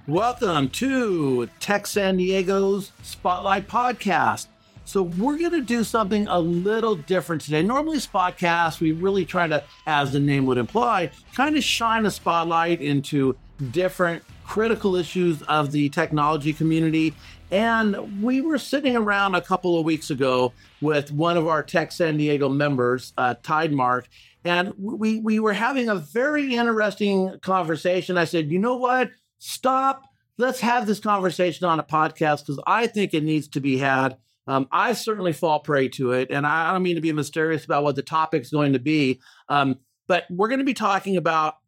Welcome to Tech San Diego's Spotlight Podcast. So we're going to do something a little different today. Normally, Spotcast, we really try to, as the name would imply, kind of shine a spotlight into different critical issues of the technology community. And we were sitting around a couple of weeks ago with one of our Tech San Diego members, Tidemark, and we were having a very interesting conversation. I said, you know what? Stop. Let's have this conversation on a podcast because I think it needs to be had. I certainly fall prey to it, and I don't mean to be mysterious about what the topic's going to be, but we're going to be talking about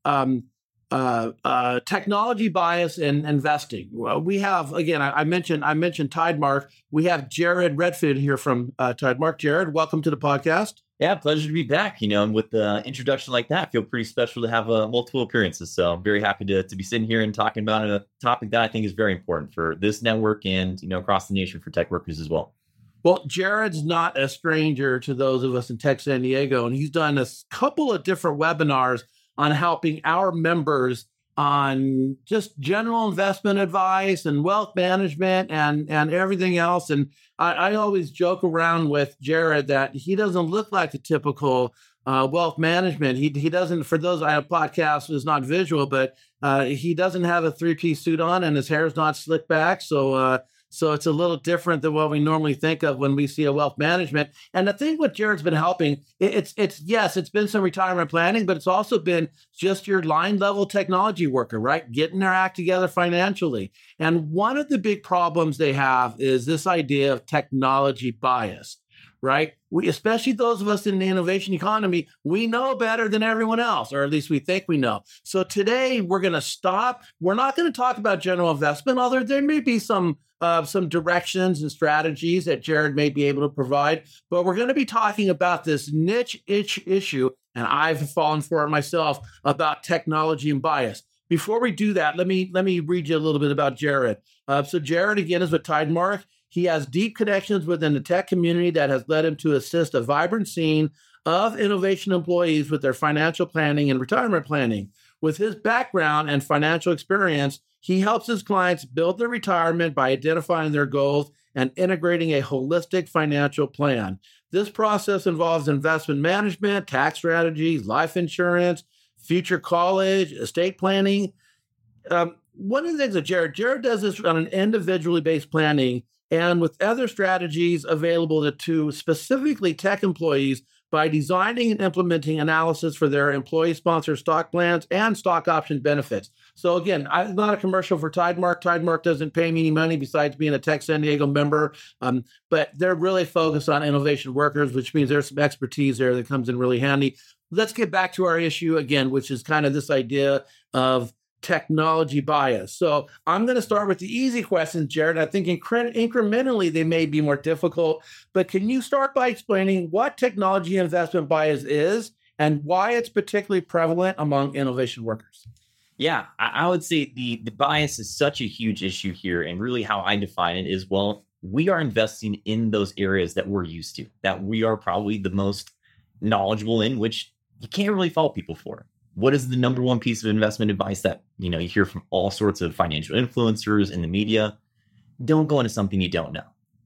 technology bias in investing. Well, we have, again, I mentioned Tidemark. We have Jared Redfin here from Tidemark. Jared, welcome to the podcast. Yeah, pleasure to be back. And with the introduction like that, I feel pretty special to have multiple appearances. So I'm very happy to be sitting here and talking about a topic that I think is very important for this network and, across the nation for tech workers as well. Well, Jared's not a stranger to those of us in Tech San Diego, and he's done a couple of different webinars on helping our members on just general investment advice and wealth management and everything else. And I always joke around with Jared that he doesn't look like the typical wealth management. He doesn't, for those, I have podcasts, is not visual, but he doesn't have a three-piece suit on and his hair is not slicked back. So it's a little different than what we normally think of when we see a wealth management. And I think what Jared's been helping, it's been some retirement planning, but it's also been just your line level technology worker, right? Getting their act together financially. And one of the big problems they have is this idea of technology bias, right? We, especially those of us in the innovation economy, we know better than everyone else, or at least we think we know. So today we're going to stop. We're not going to talk about general investment, although there may be some directions and strategies that Jared may be able to provide. But we're going to be talking about this niche issue, and I've fallen for it myself, about technology and bias. Before we do that, let me read you a little bit about Jared. So Jared, again, is with Tidemark. He has deep connections within the tech community that has led him to assist a vibrant scene of innovation employees with their financial planning and retirement planning. With his background and financial experience, he helps his clients build their retirement by identifying their goals and integrating a holistic financial plan. This process involves investment management, tax strategies, life insurance, future college, estate planning. One of the things that Jared does this on an individually based planning and with other strategies available to specifically tech employees by designing and implementing analysis for their employee-sponsored stock plans and stock option benefits. So again, I'm not a commercial for Tidemark. Tidemark doesn't pay me any money besides being a Tech San Diego member, but they're really focused on innovation workers, which means there's some expertise there that comes in really handy. Let's get back to our issue again, which is kind of this idea of technology bias. So I'm going to start with the easy questions, Jared. I think incrementally they may be more difficult, but can you start by explaining what technology investment bias is and why it's particularly prevalent among innovation workers? Yeah, I would say the bias is such a huge issue here. And really how I define it is, well, we are investing in those areas that we're used to, that we are probably the most knowledgeable in, which you can't really fault people for. What is the number one piece of investment advice that, you hear from all sorts of financial influencers in the media? Don't go into something you don't know.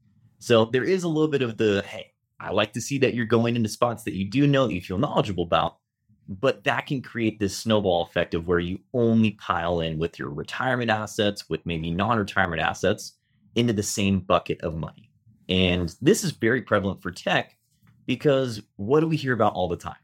So there is a little bit of hey, I like to see that you're going into spots that you do know, that you feel knowledgeable about, but that can create this snowball effect of where you only pile in with your retirement assets, with maybe non-retirement assets into the same bucket of money. And this is very prevalent for tech because what do we hear about all the time?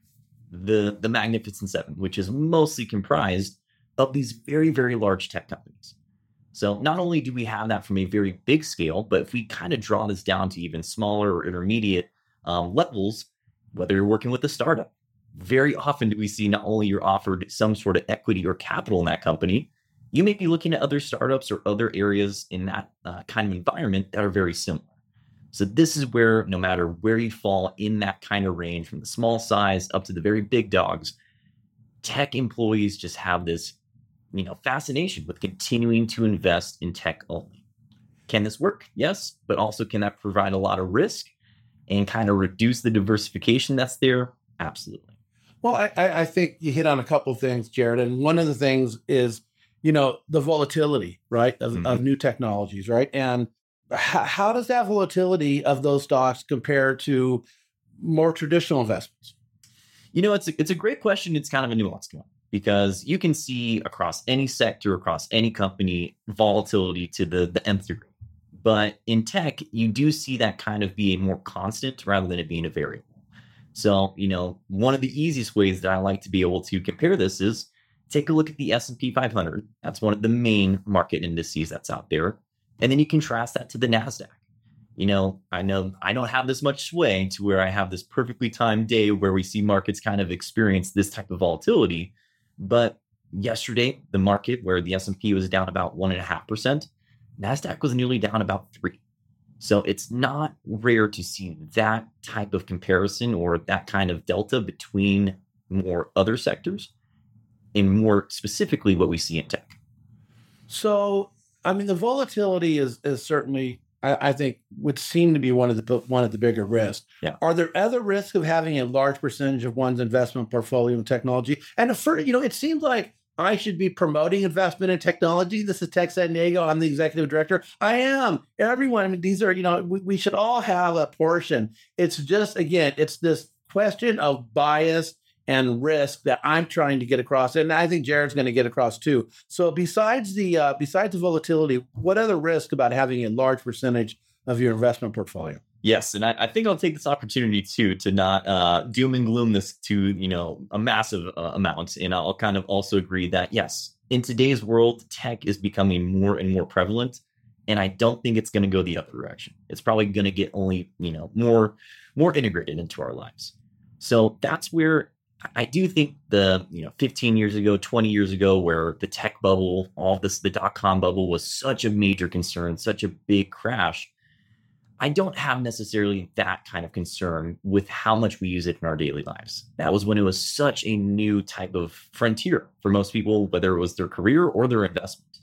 The Magnificent Seven, which is mostly comprised of these very, very large tech companies. So not only do we have that from a very big scale, but if we kind of draw this down to even smaller or intermediate levels, whether you're working with a startup, very often do we see not only you're offered some sort of equity or capital in that company, you may be looking at other startups or other areas in that kind of environment that are very similar. So this is where, no matter where you fall in that kind of range, from the small size up to the very big dogs, tech employees just have this, fascination with continuing to invest in tech only. Can this work? Yes. But also, can that provide a lot of risk and kind of reduce the diversification that's there? Absolutely. Well, I think you hit on a couple of things, Jared. And one of the things is the volatility, right, of new technologies, right? And how does that volatility of those stocks compare to more traditional investments? It's a great question. It's kind of a nuanced one because you can see across any sector, across any company, volatility to the nth degree. But in tech, you do see that kind of being more constant rather than it being a variable. So, one of the easiest ways that I like to be able to compare this is take a look at the S&P 500. That's one of the main market indices that's out there. And then you contrast that to the NASDAQ. I know I don't have this much sway to where I have this perfectly timed day where we see markets kind of experience this type of volatility. But yesterday, the market where the S&P was down about 1.5%, NASDAQ was nearly down about 3%. So it's not rare to see that type of comparison or that kind of delta between more other sectors and more specifically what we see in tech. So, the volatility is certainly, I think, would seem to be one of the bigger risks. Yeah. Are there other risks of having a large percentage of one's investment portfolio in technology? And it seems like I should be promoting investment in technology. This is Tech San Diego. I'm the executive director. I am. Everyone, these are, we should all have a portion. It's just, again, it's this question of bias and risk that I'm trying to get across. And I think Jared's going to get across too. So besides the volatility, what other risk about having a large percentage of your investment portfolio? Yes, and I think I'll take this opportunity too to not doom and gloom this to a massive amount, and I'll kind of also agree that yes, in today's world, tech is becoming more and more prevalent, and I don't think it's going to go the other direction. It's probably going to get only more integrated into our lives. So that's where I do think the 15 years ago, 20 years ago, where the tech bubble, all this, the .com bubble was such a major concern, such a big crash. I don't have necessarily that kind of concern with how much we use it in our daily lives. That was when it was such a new type of frontier for most people, whether it was their career or their investment.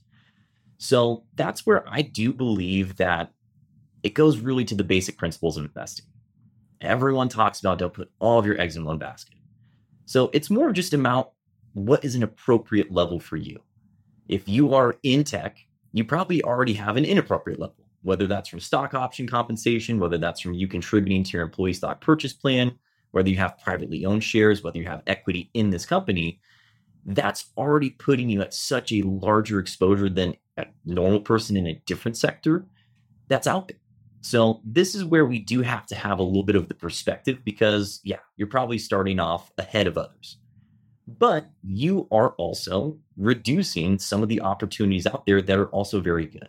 So that's where I do believe that it goes really to the basic principles of investing. Everyone talks about don't put all of your eggs in one basket. So it's more just about what is an appropriate level for you. If you are in tech, you probably already have an inappropriate level. Whether that's from stock option compensation, whether that's from you contributing to your employee stock purchase plan, whether you have privately owned shares, whether you have equity in this company, that's already putting you at such a larger exposure than a normal person in a different sector that's out there. So this is where we do have to have a little bit of the perspective because, yeah, you're probably starting off ahead of others. But you are also reducing some of the opportunities out there that are also very good.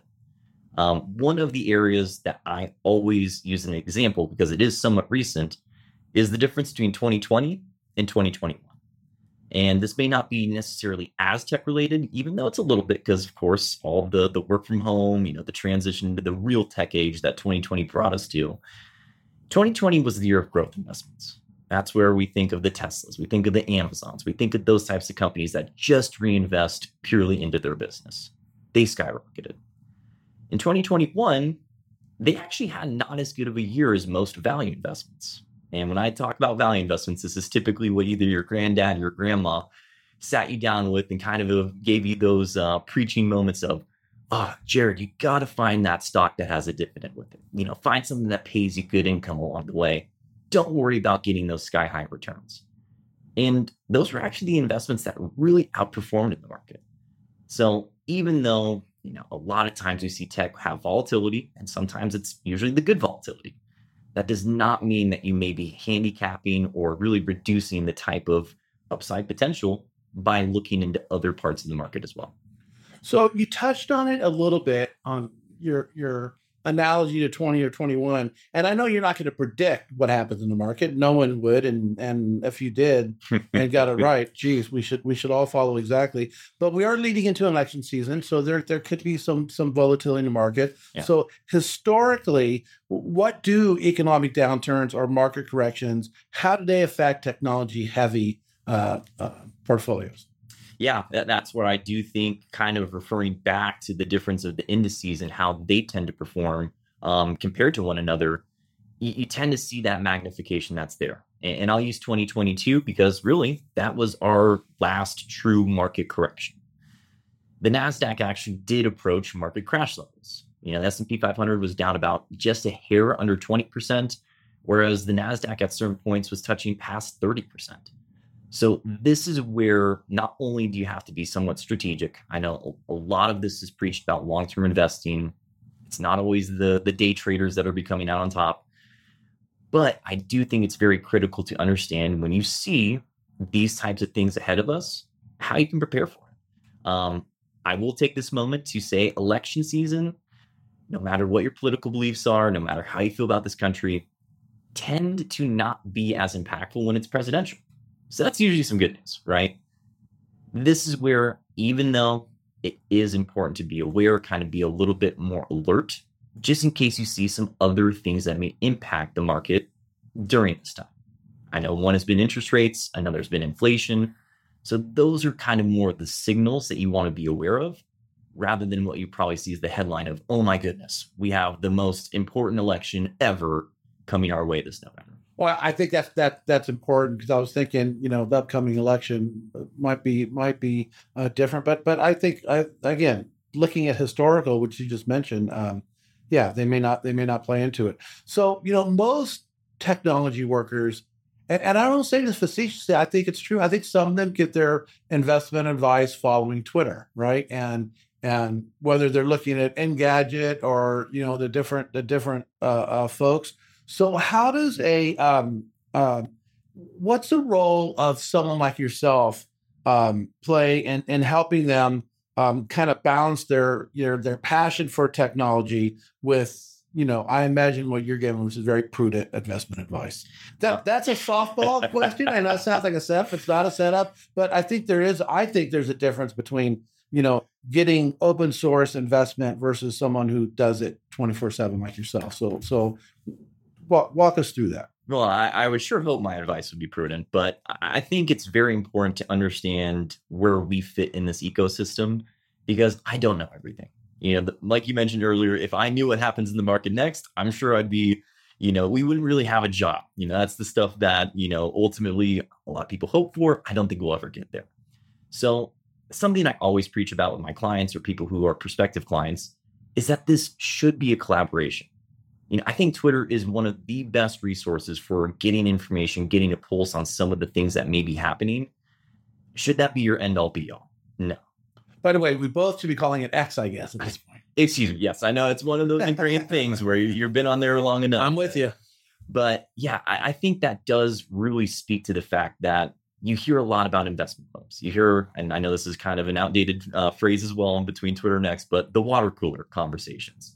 One of the areas that I always use an example, because it is somewhat recent, is the difference between 2020 and 2021. And this may not be necessarily as tech related, even though it's a little bit, because of course, all the work from home, the transition to the real tech age that 2020 brought us to. 2020 was the year of growth investments. That's where we think of the Teslas, we think of the Amazons, we think of those types of companies that just reinvest purely into their business. They skyrocketed. In 2021, they actually had not as good of a year as most value investments. And when I talk about value investments, this is typically what either your granddad or your grandma sat you down with and kind of gave you those preaching moments of, Jared, you got to find that stock that has a dividend with it. Find something that pays you good income along the way. Don't worry about getting those sky high returns. And those were actually the investments that really outperformed in the market. So even though a lot of times we see tech have volatility, and sometimes it's usually the good volatility. That does not mean that you may be handicapping or really reducing the type of upside potential by looking into other parts of the market as well. So you touched on it a little bit on your analogy to 20 or 21. And I know you're not going to predict what happens in the market. No one would. And if you did and got it right, geez, we should all follow exactly. But we are leading into election season. So there could be some volatility in the market. Yeah. So historically, what do economic downturns or market corrections, how do they affect technology heavy portfolios? Yeah, that's where I do think, kind of referring back to the difference of the indices and how they tend to perform compared to one another, you tend to see that magnification that's there. And I'll use 2022 because really that was our last true market correction. the NASDAQ actually did approach market crash levels. The S&P 500 was down about just a hair under 20%, whereas the NASDAQ at certain points was touching past 30%. So this is where not only do you have to be somewhat strategic. I know a lot of this is preached about long-term investing. It's not always the day traders that are becoming out on top. But I do think it's very critical to understand when you see these types of things ahead of us, how you can prepare for it. I will take this moment to say election season, no matter what your political beliefs are, no matter how you feel about this country, tend to not be as impactful when it's presidential. So that's usually some good news, right? This is where, even though it is important to be aware, kind of be a little bit more alert, just in case you see some other things that may impact the market during this time. I know one has been interest rates, another's been inflation. So those are kind of more the signals that you want to be aware of, rather than what you probably see as the headline of, oh my goodness, we have the most important election ever coming our way this November. Well, I think that's important, because I was thinking, the upcoming election might be different, but I think again, looking at historical, which you just mentioned, they may not play into it. So most technology workers, and I don't say this facetiously, I think it's true. I think some of them get their investment advice following Twitter, right? And whether they're looking at Engadget or the different folks. So how does what's the role of someone like yourself play in helping them kind of balance their passion for technology with, I imagine what you're giving, which is very prudent investment advice. That's a softball question. I know it sounds like a setup. It's not a setup, but I think there's a difference between, getting open source investment versus someone who does it 24/7 like yourself. So walk us through that. Well, I would sure hope my advice would be prudent, but I think it's very important to understand where we fit in this ecosystem, because I don't know everything. Like you mentioned earlier, if I knew what happens in the market next, I'm sure I'd be, we wouldn't really have a job. That's the stuff that, ultimately a lot of people hope for. I don't think we'll ever get there. So something I always preach about with my clients or people who are prospective clients is that this should be a collaboration. I think Twitter is one of the best resources for getting information, getting a pulse on some of the things that may be happening. Should that be your end all be all? No. By the way, we both should be calling it X, I guess, at this point. Excuse me. Yes, I know it's one of those ingrained things where you've been on there long enough. I'm with you. But yeah, I think that does really speak to the fact that you hear a lot about investment clubs. You hear, and I know this is kind of an outdated phrase as well in between Twitter and X, but the water cooler conversations.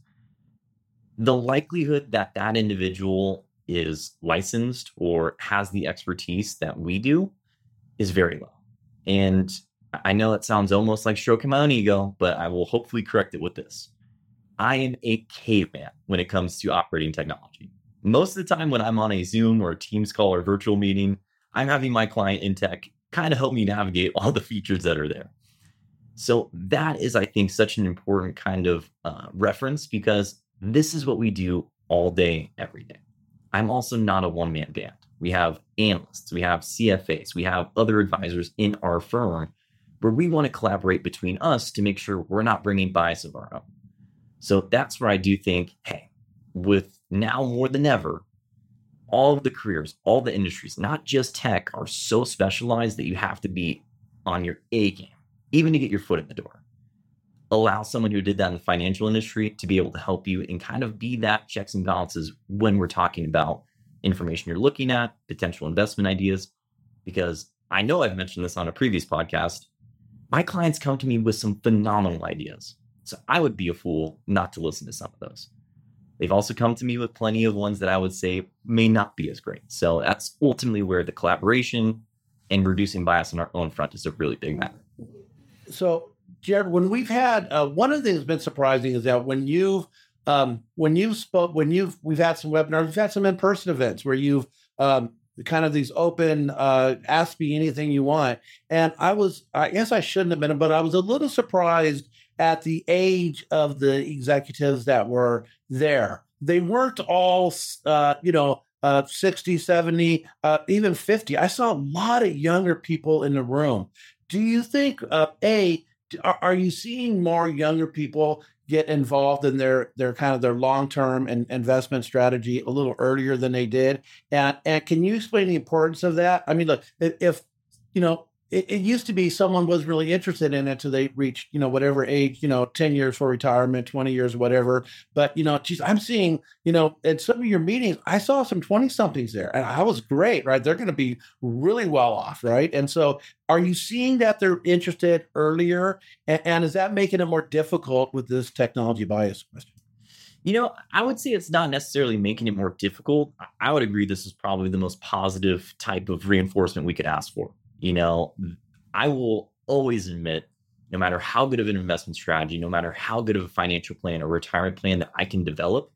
The likelihood that that individual is licensed or has the expertise that we do is very low. And I know it sounds almost like stroking my own ego, but I will hopefully correct it with this. I am a caveman when it comes to operating technology. Most of the time when I'm on a Zoom or a Teams call or virtual meeting, I'm having my client in tech kind of help me navigate all the features that are there. So that is, I think, such an important kind of reference, because this is what we do all day, every day. I'm also not a one-man band. We have analysts, we have CFAs, we have other advisors in our firm where we want to collaborate between us to make sure we're not bringing bias of our own. So that's where I do think, hey, with now more than ever, all of the careers, all the industries, not just tech, are so specialized that you have to be on your A game, even to get your foot in the door. Allow someone who did that in the financial industry to be able to help you and kind of be that checks and balances when we're talking about information you're looking at, potential investment ideas. Because I know I've mentioned this on a previous podcast, my clients come to me with some phenomenal ideas. So I would be a fool not to listen to some of those. They've also come to me with plenty of ones that I would say may not be as great. So that's ultimately where the collaboration and reducing bias on our own front is a really big matter. So, Jared, when we've had one of the things that's been surprising is that when you've we've had some webinars, we've had some in-person events where you've kind of these open, ask me anything you want. And I guess I shouldn't have been, but I was a little surprised at the age of the executives that were there. They weren't all, 60, 70, even 50. I saw a lot of younger people in the room. Do you think, are you seeing more younger people get involved in their kind of their long-term and investment strategy a little earlier than they did? And can you explain the importance of that? I mean, look, if you know, it used to be someone was really interested in it until they reached, whatever age, 10 years for retirement, 20 years, whatever. But, geez, I'm seeing, at some of your meetings, I saw some 20 somethings there and I was great, right? They're going to be really well off, right? And so are you seeing that they're interested earlier? And is that making it more difficult with this technology bias question? I would say it's not necessarily making it more difficult. I would agree this is probably the most positive type of reinforcement we could ask for. I will always admit, no matter how good of an investment strategy, no matter how good of a financial plan or retirement plan that I can develop,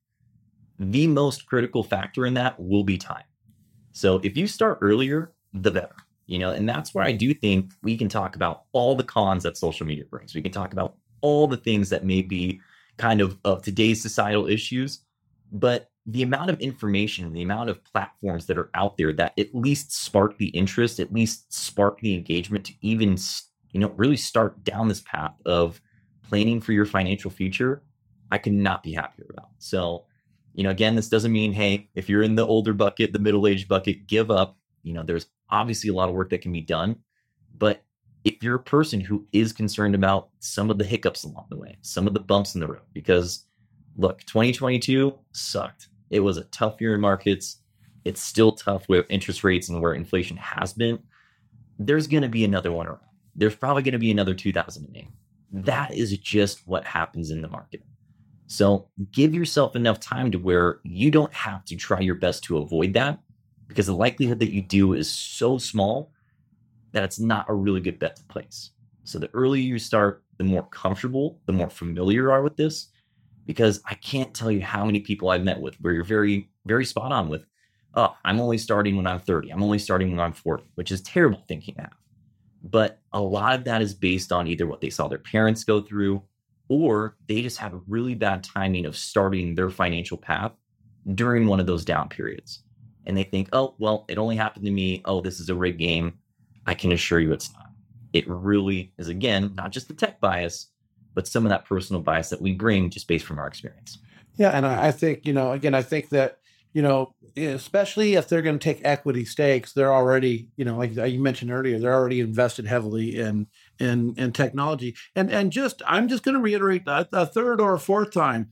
the most critical factor in that will be time. So if you start earlier, the better, and that's where I do think we can talk about all the cons that social media brings. We can talk about all the things that may be kind of today's societal issues, but the amount of information, the amount of platforms that are out there that at least spark the interest, at least spark the engagement to even, really start down this path of planning for your financial future, I could not be happier about. So, again, this doesn't mean, hey, if you're in the older bucket, the middle-aged bucket, give up. There's obviously a lot of work that can be done, but if you're a person who is concerned about some of the hiccups along the way, some of the bumps in the road, because look, 2022 sucked. It was a tough year in markets. It's still tough with interest rates and where inflation has been. There's going to be another one around. There's probably going to be another 2008. That is just what happens in the market. So give yourself enough time to where you don't have to try your best to avoid that, because the likelihood that you do is so small that it's not a really good bet to place. So the earlier you start, the more comfortable, the more familiar you are with this, because I can't tell you how many people I've met with where you're very, very spot on with, oh, I'm only starting when I'm 30. I'm only starting when I'm 40, which is terrible thinking to have. But a lot of that is based on either what they saw their parents go through, or they just have a really bad timing of starting their financial path during one of those down periods. And they think, oh, well, it only happened to me. Oh, this is a rigged game. I can assure you it's not. It really is, again, not just the tech bias, but some of that personal bias that we bring just based from our experience. Yeah. And I think, again, I think that, especially if they're going to take equity stakes, they're already, like you mentioned earlier, they're already invested heavily in technology. And I'm just going to reiterate a third or a fourth time.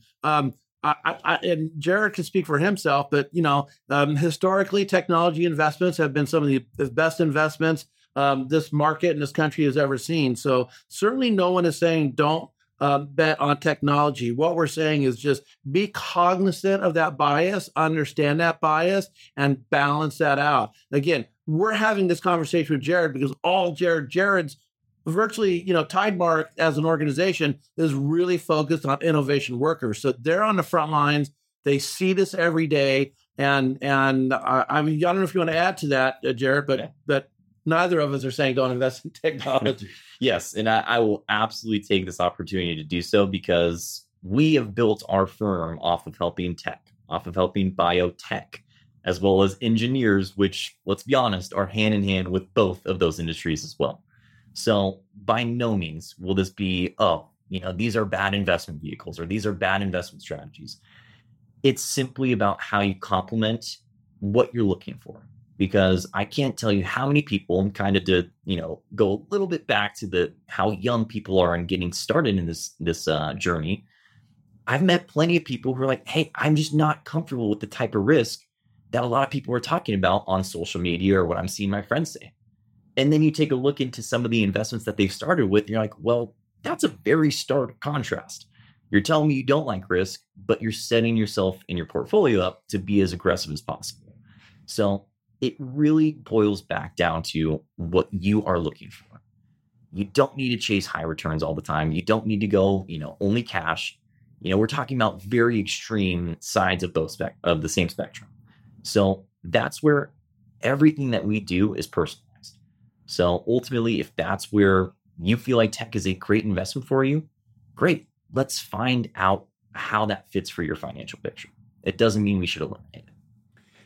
And Jared can speak for himself, but historically, technology investments have been some of the best investments this market and this country has ever seen. So certainly, no one is saying don't bet on technology. What we're saying is just be cognizant of that bias, understand that bias, and balance that out. Again, we're having this conversation with Jared because Jared's virtually, Tidemark as an organization is really focused on innovation workers. So they're on the front lines. They see this every day. And I mean, I don't know if you want to add to that, Jared, but neither of us are saying don't invest in technology. Yes. And I will absolutely take this opportunity to do so, because we have built our firm off of helping tech, off of helping biotech, as well as engineers, which, let's be honest, are hand in hand with both of those industries as well. So by no means will this be, these are bad investment vehicles or these are bad investment strategies. It's simply about how you complement what you're looking for. Because I can't tell you how many people, and kind of to, go a little bit back to how young people are and getting started in this journey. I've met plenty of people who are like, hey, I'm just not comfortable with the type of risk that a lot of people are talking about on social media or what I'm seeing my friends say. And then you take a look into some of the investments that they've started with, and you're like, well, that's a very stark contrast. You're telling me you don't like risk, but you're setting yourself in your portfolio up to be as aggressive as possible. So it really boils back down to what you are looking for. You don't need to chase high returns all the time. You don't need to go, only cash. We're talking about very extreme sides of of the same spectrum. So that's where everything that we do is personalized. So ultimately, if that's where you feel like tech is a great investment for you, great. Let's find out how that fits for your financial picture. It doesn't mean we should eliminate it.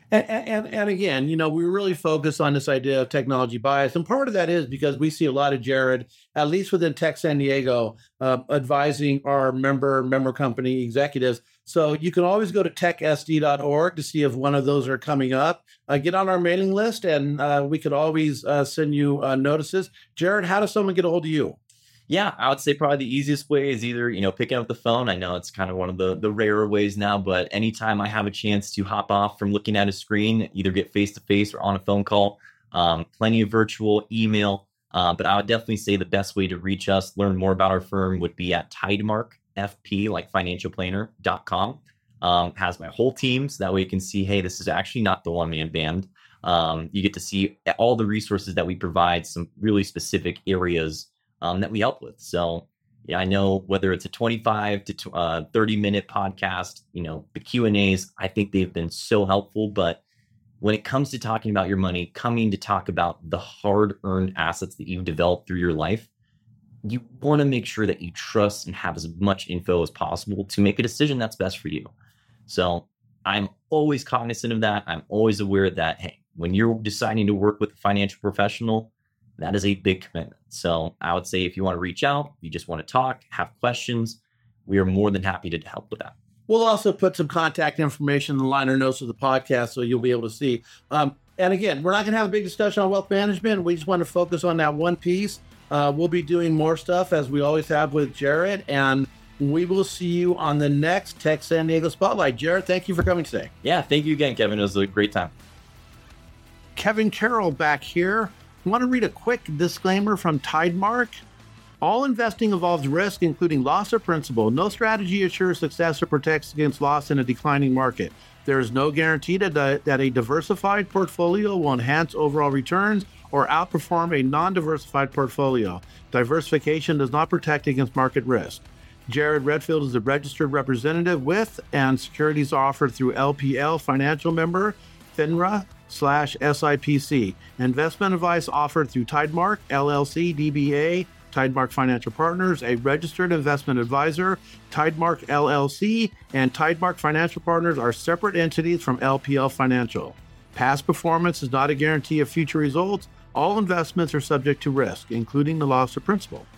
And again, we really focus on this idea of technology bias. And part of that is because we see a lot of Jared, at least within Tech San Diego, advising our member company executives. So you can always go to techsd.org to see if one of those are coming up. Get on our mailing list, and we could always send you notices. Jared, how does someone get a hold of you? Yeah, I would say probably the easiest way is either, picking up the phone. I know it's kind of one of the rarer ways now, but anytime I have a chance to hop off from looking at a screen, either get face-to-face or on a phone call, plenty of virtual email. But I would definitely say the best way to reach us, learn more about our firm would be at Tidemark FP, like financialplanner.com. Has my whole team, so that way you can see, hey, this is actually not the one-man band. You get to see all the resources that we provide, some really specific areas that we help with. So yeah, I know whether it's a 25 to 30-minute podcast, the Q&As, I think they've been so helpful. But when it comes to talking about your money, coming to talk about the hard-earned assets that you've developed through your life, you want to make sure that you trust and have as much info as possible to make a decision that's best for you. So I'm always cognizant of that. I'm always aware that, hey, when you're deciding to work with a financial professional, that is a big commitment. So I would say if you want to reach out, you just want to talk, have questions, we are more than happy to help with that. We'll also put some contact information in the liner notes of the podcast so you'll be able to see. And again, we're not going to have a big discussion on wealth management. We just want to focus on that one piece. We'll be doing more stuff as we always have with Jared, and we will see you on the next Tech San Diego Spotlight. Jared, thank you for coming today. Yeah, thank you again, Kevin. It was a great time. Kevin Carroll back here. I want to read a quick disclaimer from Tidemark. All investing involves risk, including loss of principal. No strategy assures success or protects against loss in a declining market. There is no guarantee that a diversified portfolio will enhance overall returns or outperform a non-diversified portfolio. Diversification does not protect against market risk. Jared Redfield is a registered representative with, and securities are offered through LPL Financial Member, FINRA/SIPC. Investment advice offered through Tidemark, LLC, DBA, Tidemark Financial Partners, a registered investment advisor. Tidemark, LLC, and Tidemark Financial Partners are separate entities from LPL Financial. Past performance is not a guarantee of future results. All investments are subject to risk, including the loss of principal.